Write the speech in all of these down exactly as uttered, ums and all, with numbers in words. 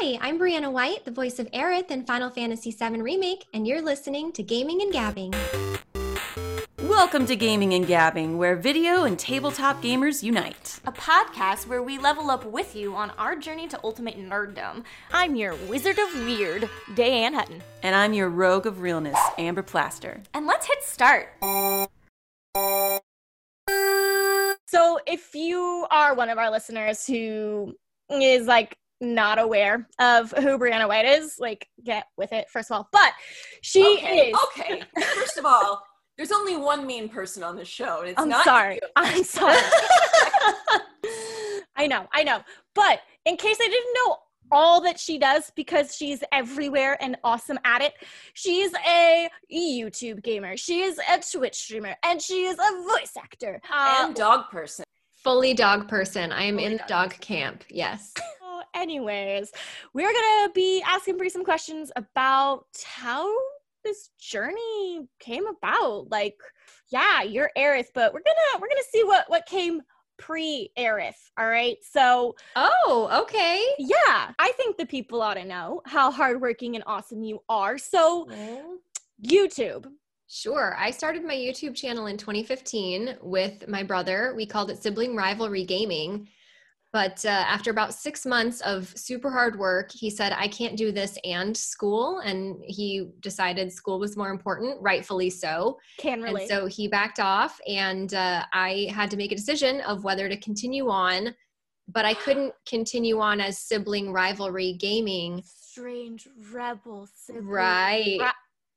Hi, I'm Brianna White, the voice of Aerith in Final Fantasy seven Remake, and you're listening to Gaming and Gabbing. Welcome to Gaming and Gabbing, where video and tabletop gamers unite. A podcast where we level up with you on our journey to ultimate nerddom. I'm your Wizard of Weird, Dayanne Hutton. And I'm your Rogue of Realness, Amber Plaster. And let's hit start. So if you are one of our listeners who is like not aware of who Brianna White is, like get with it first of all. But she okay, is okay. First of all, there's only one mean person on the show, and it's I'm not sorry. you. I'm sorry. I know, I know. But in case I didn't know all that she does, because she's everywhere and awesome at it, she's a YouTube gamer, she is a Twitch streamer, and she is a voice actor. I am dog person. Fully dog person. I am Fully in dog the dog camp, yes. So anyways, we're gonna be asking Bri some questions about how this journey came about. Like, yeah, you're Aerith, but we're gonna we're gonna see what what came pre-Aerith. All right, so Oh, okay. yeah, I think the people ought to know how hardworking and awesome you are. So Well, YouTube. Sure. I started my YouTube channel in twenty fifteen with my brother. We called it Sibling Rivalry Gaming. But uh, after about six months of super hard work, he said, I can't do this and school. And he decided school was more important, rightfully so. Can And relate. so he backed off, and uh, I had to make a decision of whether to continue on. But I couldn't continue on as Sibling Rivalry Gaming. Strange rebel sibling. Right. Ra-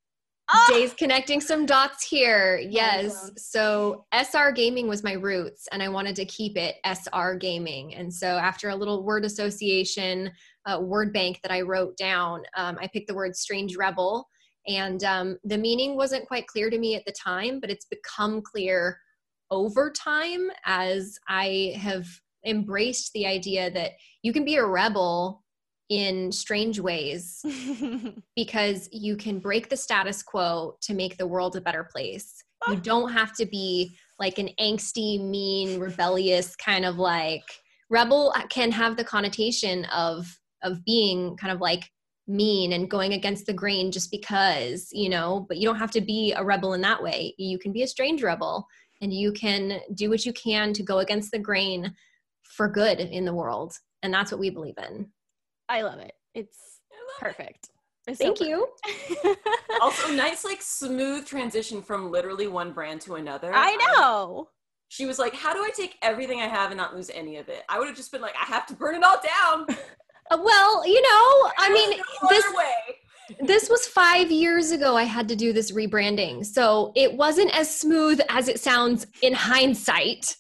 Oh! Days connecting some dots here. Yes. Awesome. So S R Gaming was my roots, and I wanted to keep it S R Gaming. And so after a little word association, uh, word bank that I wrote down, um, I picked the word Strange Rebel. And um, the meaning wasn't quite clear to me at the time, but it's become clear over time as I have embraced the idea that you can be a rebel in strange ways, because you can break the status quo to make the world a better place. You don't have to be like an angsty, mean, rebellious kind of like rebel. Can have the connotation of of being kind of like mean and going against the grain just because, you know, but you don't have to be a rebel in that way. You can be a strange rebel, and you can do what you can to go against the grain for good in the world. And that's what we believe in. I love it. It's perfect. It's Thank so you. perfect. Also, nice, like, smooth transition from literally one brand to another. I know. She was like, how do I take everything I have and not lose any of it? I would have just been like, I have to burn it all down. Uh, well, you know, I mean, There's no this other way. this was five years ago I had to do this rebranding. So it wasn't as smooth as it sounds in hindsight.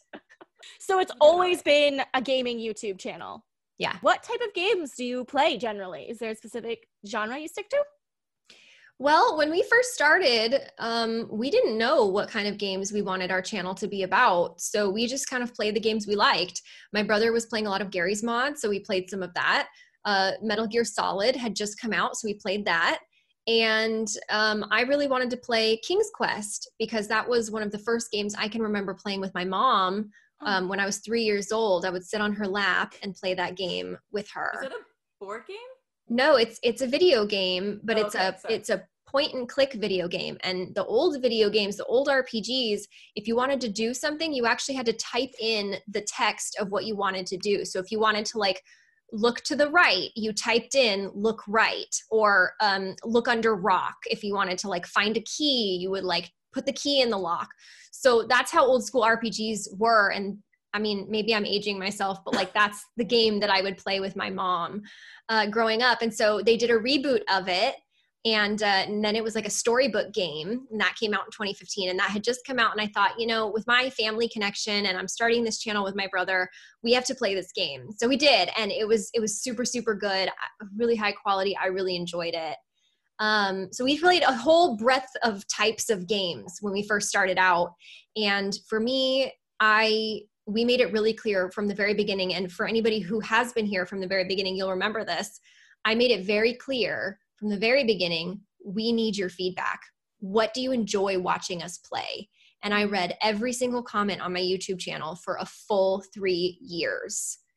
So it's always been a gaming YouTube channel. Yeah. What type of games do you play generally? Is there a specific genre you stick to? Well, when we first started, um, we didn't know what kind of games we wanted our channel to be about. So we just kind of played the games we liked. My brother was playing a lot of Gary's Mod, so we played some of that. Uh, Metal Gear Solid had just come out, so we played that. And um, I really wanted to play King's Quest, because that was one of the first games I can remember playing with my mom. Um, when I was three years old, I would sit on her lap and play that game with her. Is it a board game? No, it's it's a video game, but Oh, it's okay, a sorry. it's a point and click video game. And the old video games, the old R P Gs, if you wanted to do something, you actually had to type in the text of what you wanted to do. So if you wanted to like look to the right, you typed in look right, or um, look under rock. If you wanted to like find a key, you would like put the key in the lock. So that's how old school R P Gs were. And I mean, maybe I'm aging myself, but like that's the game that I would play with my mom uh, growing up. And so they did a reboot of it. And, uh, and then it was like a storybook game, and that came out in twenty fifteen, and that had just come out. And I thought, you know, with my family connection, and I'm starting this channel with my brother, we have to play this game. So we did. And it was, it was super, super good, really high quality. I really enjoyed it. Um, so we played a whole breadth of types of games when we first started out. And for me, I, we made it really clear from the very beginning. And for anybody who has been here from the very beginning, you'll remember this. I made it very clear from the very beginning, we need your feedback. What do you enjoy watching us play? And I read every single comment on my YouTube channel for a full three years.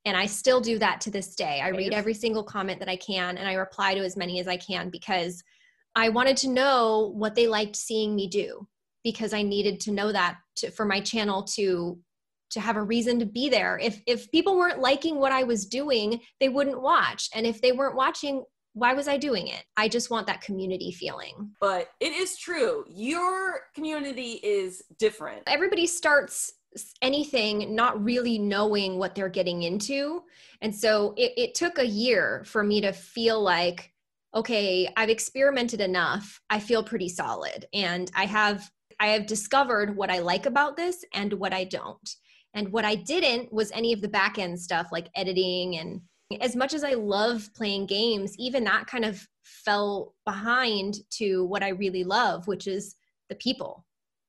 And I still do that to this day. I read Yes. every single comment that I can, and I reply to as many as I can because I wanted to know what they liked seeing me do, because I needed to know that to, for my channel to to have a reason to be there. If if people weren't liking what I was doing, they wouldn't watch. And if they weren't watching, why was I doing it? I just want that community feeling. But it is true. Your community is different. Everybody starts anything not really knowing what they're getting into. And so it, it took a year for me to feel like, okay, I've experimented enough. I feel pretty solid. And I have I have discovered what I like about this and what I don't. And what I didn't was any of the back end stuff like editing. And as much as I love playing games, even that kind of fell behind to what I really love, which is the people.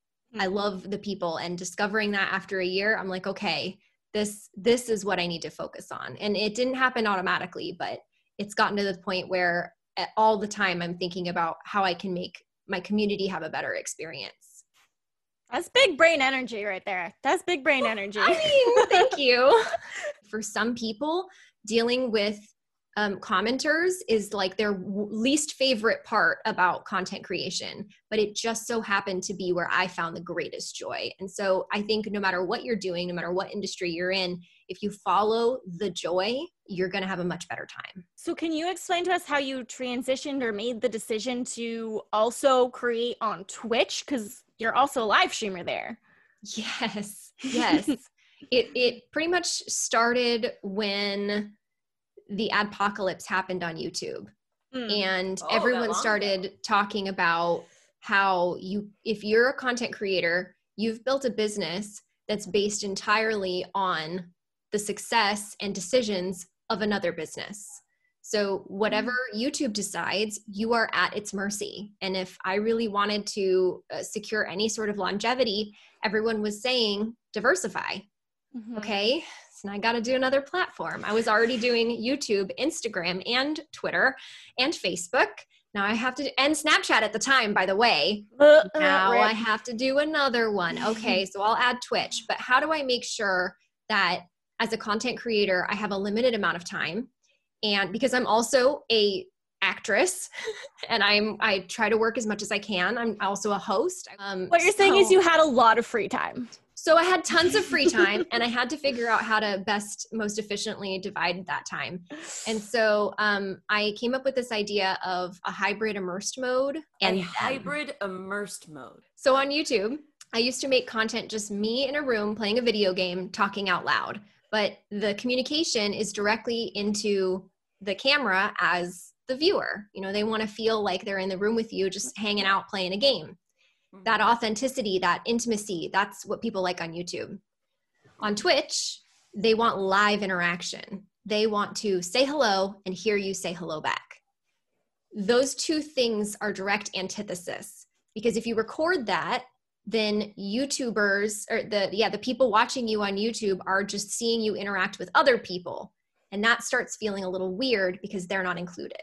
I love the people, and discovering that after a year, I'm like, okay, this, this is what I need to focus on. And it didn't happen automatically, but it's gotten to the point where all the time I'm thinking about how I can make my community have a better experience. That's big brain energy right there. That's big brain energy. I mean, thank you. For some people, dealing with um, commenters is like their w- least favorite part about content creation, but it just so happened to be where I found the greatest joy. And so I think no matter what you're doing, no matter what industry you're in, if you follow the joy, you're going to have a much better time. So can you explain to us how you transitioned or made the decision to also create on Twitch? Because you're also a live streamer there. Yes, yes. it it pretty much started when the adpocalypse happened on YouTube. Mm. And Oh, that everyone long started ago. talking about how you, if you're a content creator, you've built a business that's based entirely on the success and decisions of another business. So whatever YouTube decides, you are at its mercy. And if I really wanted to uh, secure any sort of longevity, everyone was saying diversify. Mhm. Okay, so now I got to do another platform. I was already doing YouTube, Instagram, and Twitter, and Facebook. Now I have to, and Snapchat at the time, by the way. Uh, uh, Now rip. I have to do another one. Okay, so I'll add Twitch. But how do I make sure that as a content creator, I have a limited amount of time? And because I'm also a actress and I'm I try to work as much as I can. I'm also a host. Um, What you're saying is so- you had a lot of free time. So I had tons of free time, and I had to figure out how to best, most efficiently divide that time. And so um, I came up with this idea of a hybrid immersed mode. And a them. hybrid immersed mode. So on YouTube, I used to make content just me in a room playing a video game, talking out loud. But the communication is directly into the camera as the viewer. You know, they want to feel like they're in the room with you, just hanging out, playing a game. That authenticity, that intimacy, that's what people like on YouTube. On Twitch, they want live interaction. They want to say hello and hear you say hello back. Those two things are direct antithesis, because if you record that, then YouTubers or the yeah, the people watching you on YouTube are just seeing you interact with other people. And that starts feeling a little weird because they're not included.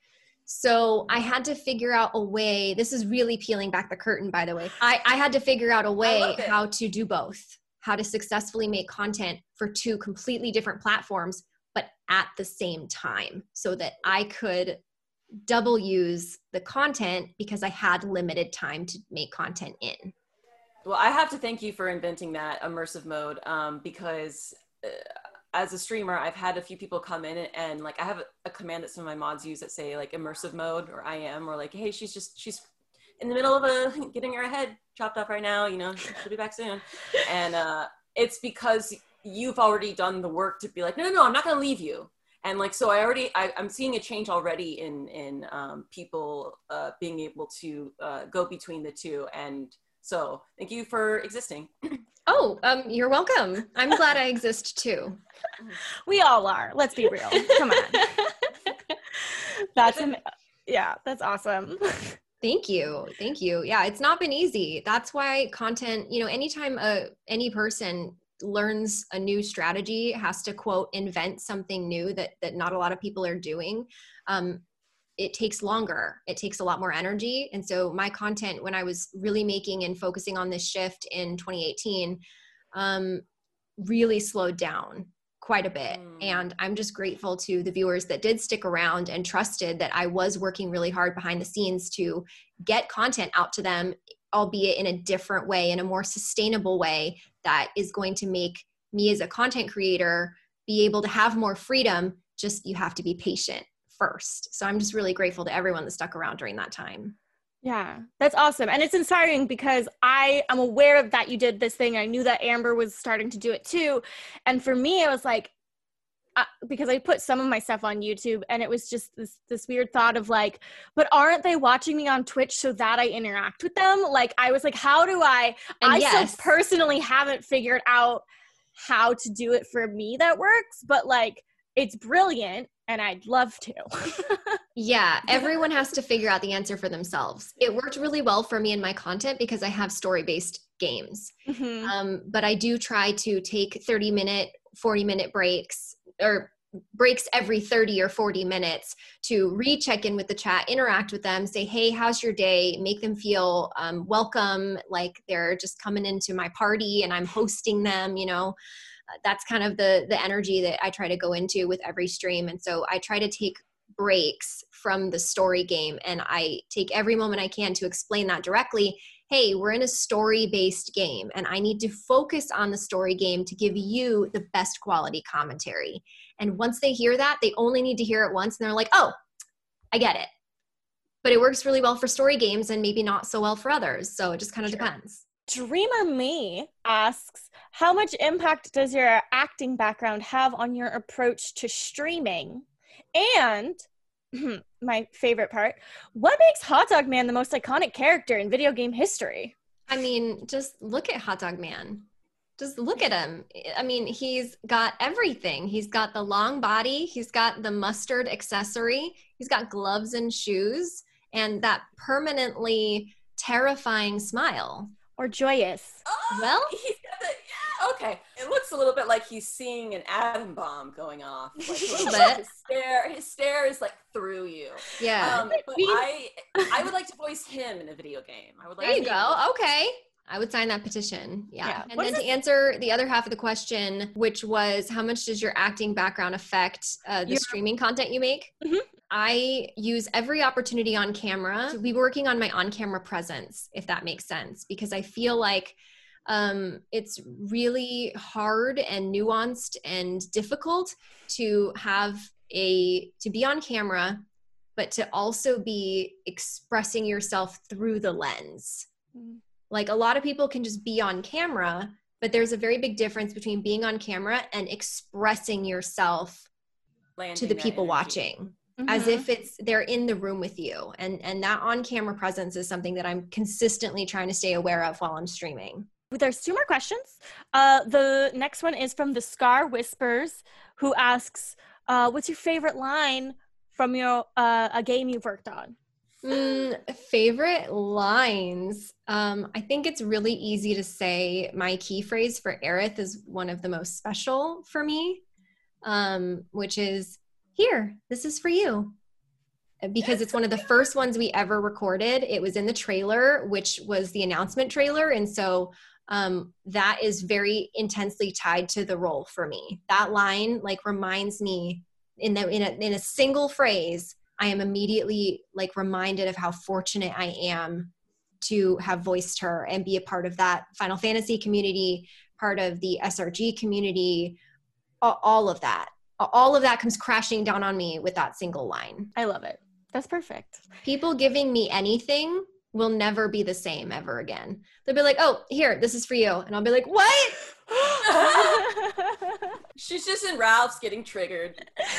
So I had to figure out a way, this is really peeling back the curtain, by the way. I, I had to figure out a way love it. how to do both, how to successfully make content for two completely different platforms, but at the same time, so that I could double use the content because I had limited time to make content in. Well, I have to thank you for inventing that immersive mode um, because uh, as a streamer, I've had a few people come in and, and like I have a, a command that some of my mods use that say like immersive mode or I am or like, hey, she's just, she's in the middle of a getting her head chopped off right now, you know, she'll be back soon. And uh, it's because you've already done the work to be like, no, no, no, I'm not going to leave you. And like, so I already, I, I'm seeing a change already in, in um, people uh, being able to uh, go between the two. And so thank you for existing. Oh, um, you're welcome. I'm glad I exist too. We all are. Let's be real. Come on. That's am- yeah, that's awesome. Thank you. Thank you. Yeah, it's not been easy. That's why content, you know, anytime a, any person learns a new strategy, has to quote, invent something new that, that not a lot of people are doing, um, it takes longer. It takes a lot more energy. And so my content, when I was really making and focusing on this shift in twenty eighteen, um, really slowed down quite a bit. Mm. And I'm just grateful to the viewers that did stick around and trusted that I was working really hard behind the scenes to get content out to them, albeit in a different way, in a more sustainable way that is going to make me as a content creator be able to have more freedom. Just you have to be patient first. So I'm just really grateful to everyone that stuck around during that time. Yeah, that's awesome. And it's inspiring because I am aware of that you did this thing. I knew that Amber was starting to do it too. And for me, it was like, uh, because I put some of my stuff on YouTube and it was just this, this weird thought of like, but aren't they watching me on Twitch so that I interact with them? Like, I was like, how do I, And I yes. still personally haven't figured out how to do it for me that works, but like, it's brilliant and I'd love to. Yeah, everyone has to figure out the answer for themselves. It worked really well for me in my content because I have story-based games. Mm-hmm. Um, but I do try to take thirty minute, forty minute breaks or breaks every thirty or forty minutes to recheck in with the chat, interact with them, say, hey, how's your day? Make them feel um, welcome, like they're just coming into my party and I'm hosting them, you know. That's kind of the the energy that I try to go into with every stream. And so I try to take breaks from the story game and I take every moment I can to explain that directly. Hey, we're in a story-based game and I need to focus on the story game to give you the best quality commentary. And once they hear that, they only need to hear it once and they're like, oh, I get it. But it works really well for story games and maybe not so well for others. So it just kind of Sure. depends. Dreamer Me asks, how much impact does your acting background have on your approach to streaming? And my favorite part, what makes Hot Dog Man the most iconic character in video game history? I mean, just look at Hot Dog Man. Just look at him. I mean, he's got everything. He's got the long body. He's got the mustard accessory. He's got gloves and shoes and that permanently terrifying smile. Or joyous? Oh, Well- he's got the, yeah, okay. It looks a little bit like he's seeing an atom bomb going off. Like, A little bit. His stare, his stare is like through you. Yeah. Um, but I, I would like to voice him in a video game. I would like There you to go. Okay. I would sign that petition. Yeah. Yeah. And What then is to answer the other half of the question, which was how much does your acting background affect uh, the Your- streaming content you make? Mhm. I use every opportunity on camera to be working on my on-camera presence, if that makes sense, because I feel like um, it's really hard and nuanced and difficult to have a, to be on camera, but to also be expressing yourself through the lens. Mm. Like a lot of people can just be on camera, but there's a very big difference between being on camera and expressing yourself Landing to the that people energy. watching as Mhm. if it's they're in the room with you. And and that on-camera presence is something that I'm consistently trying to stay aware of while I'm streaming. There's two more questions. Uh, the next one is from the Scar Whispers, who asks, uh, what's your favorite line from your uh, a game you've worked on? Mm, favorite lines. Um, I think it's really easy to say my key phrase for Aerith is one of the most special for me, um, which is, here, this is for you. Because it's one of the first ones we ever recorded. It was in the trailer, which was the announcement trailer. And so um, that is very intensely tied to the role for me. That line like reminds me in, the, in, a, in a single phrase, I am immediately like reminded of how fortunate I am to have voiced her and be a part of that Final Fantasy community, part of the S R G community, all of that. All of that comes crashing down on me with that single line. I love it. That's perfect. People giving me anything will never be the same ever again. They'll be like, oh, here, this is for you. And I'll be like, what? She's just in Ralph's getting triggered.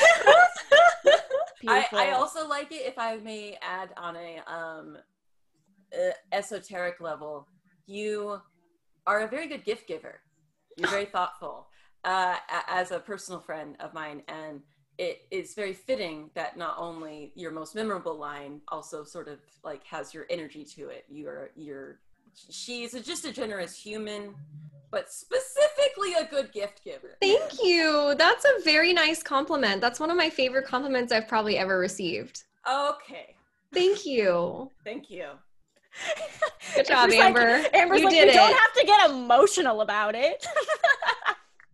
I, I also like it, if I may add on a um, uh, esoteric level, you are a very good gift giver. You're very thoughtful uh, a- as a personal friend of mine. And it is very fitting that not only your most memorable line also sort of like has your energy to it. You're, you're, she's a, just a generous human, but specifically a good gift giver. Thank you. That's a very nice compliment. That's one of my favorite compliments I've probably ever received. Okay. Thank you. Thank you. Good job, Amber's Amber. Like, Amber's you like, did you it. don't have to get emotional about it.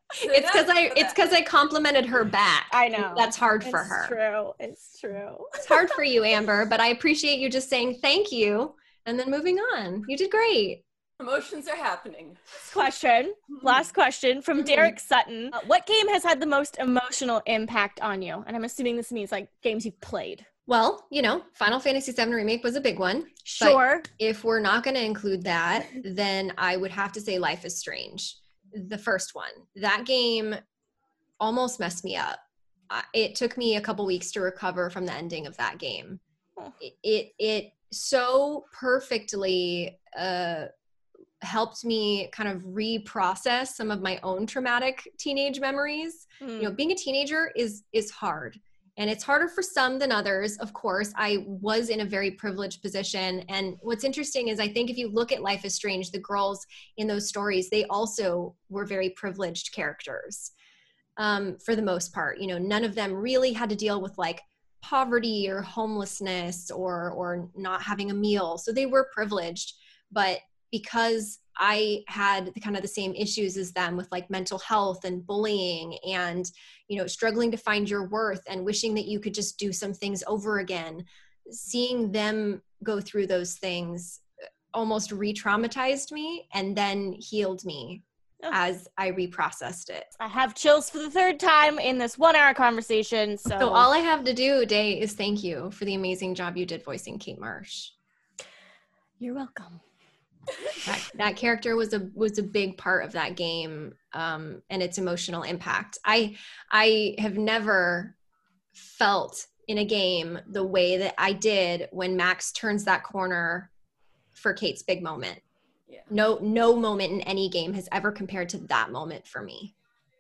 It's because I it's because I complimented her back. I know. That's hard for it's her. It's true. It's true. It's hard for you, Amber, but I appreciate you just saying thank you and then moving on. You did great. Emotions are happening. Last question. Last question from Mhm. Derek Sutton. Uh, what game has had the most emotional impact on you? And I'm assuming this means like games you've played. Well, you know, Final Fantasy seven Remake was a big one. Sure. If we're not going to include that, then I would have to say Life is Strange, the first one. That game almost messed me up. I- It took me a couple weeks to recover from the ending of that game. Oh. It it, it so perfectly uh, helped me kind of reprocess some of my own traumatic teenage memories. Mm. You know, being a teenager is is hard. And it's harder for some than others. Of course, I was in a very privileged position. And what's interesting is I think if you look at Life is Strange, the girls in those stories, they also were very privileged characters um, for the most part. You know, none of them really had to deal with like poverty or homelessness or or not having a meal. So they were privileged. But because I had the kind of the same issues as them with like mental health and bullying and, you know, struggling to find your worth and wishing that you could just do some things over again, seeing them go through those things almost re-traumatized me and then healed me Oh. as I reprocessed it. I have chills for the third time in this one hour conversation. So, So all I have to do, Day, is thank you for the amazing job you did voicing Kate Marsh. You're welcome. That, that character was a was a big part of that game um, and its emotional impact. I I have never felt in a game the way that I did when Max turns that corner for Kate's big moment. Yeah. No no moment in any game has ever compared to that moment for me.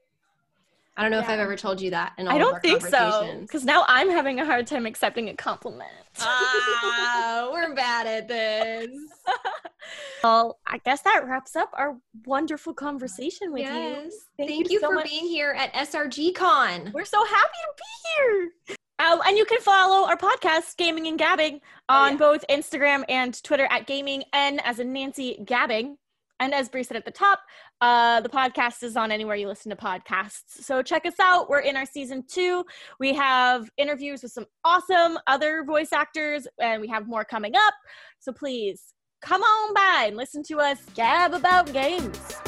I don't know if Yeah. I've ever told you that in all I of don't our think so. conversations. Because now I'm having a hard time accepting a compliment. Ah, we're bad at this. Well, I guess that wraps up our wonderful conversation with you. Yes. Thank Thank, you you, so for much. being here at S R G Con. We're so happy to be here. Um, and you can follow our podcast, Gaming and Gabbing, on yeah. both Instagram and Twitter at Gaming N as in Nancy Gabbing. And as Bree said at the top, uh, the podcast is on anywhere you listen to podcasts. So check us out. We're in our season two. We have interviews with some awesome other voice actors, and we have more coming up. So please come on by and listen to us gab about games.